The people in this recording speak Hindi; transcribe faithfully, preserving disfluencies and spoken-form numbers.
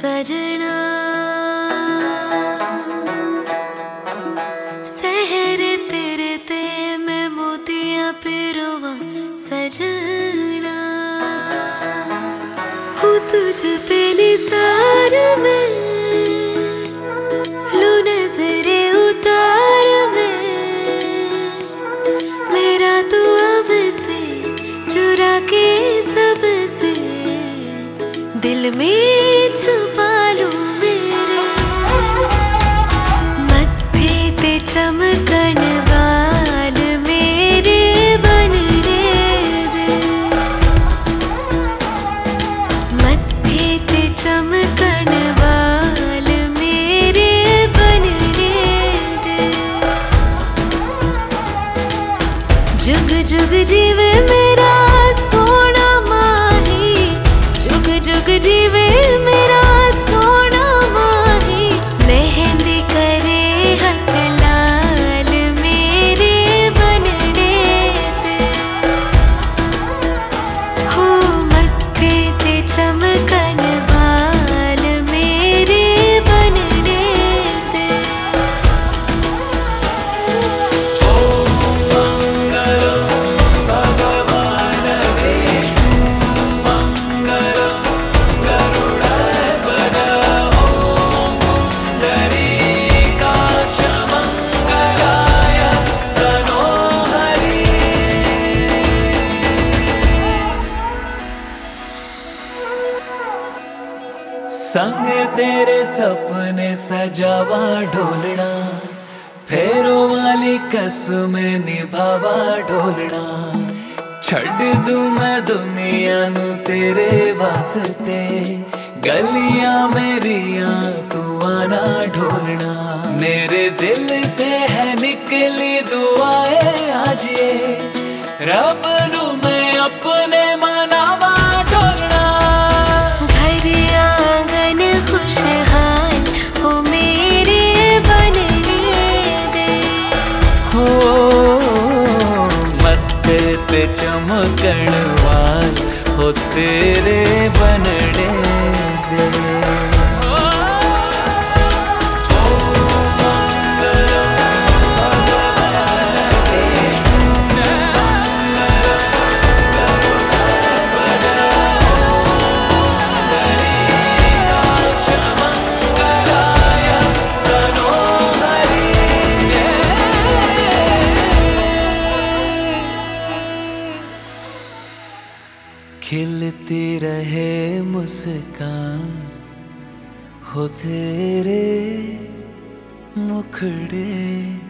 सजना सहर तेरे ते मैं मोतियां पिरोवा सजना हूँ तुझ पे निसार में लू नजरे उतार में मेरा तू अब से चुरा के सबसे दिल में छुपा लूं मेरे मत्थे ते चमकन वाल मेरे बन रे दे मत्थे ते चमकन वाल मेरे बन रे दे जुग जुग जीवे मेरा सोना माही जुग जुग जीवे मेरा सोना माही मेहंदी करे हथ लाल मेरे बनने दे हो मत्थे ते चमकन वाल मेरे बनने दे संग तेरे सपने सजावा ढोलना फेरों वाली कसमें निभावा ढोलना छड़ दूं मैं दुनिया नू तेरे वास्ते गलियां मेरियां तू आना ढोलना मेरे दिल से है निकली दुआएं आज ये रब नू मैं अपने मनावा ढोलना खुशहाल हो मेरे बनने दे हो मत्थे ते चमकण वाल हो तेरे बनने दे खिलती रहे मुस्कान हो तेरे मुखड़े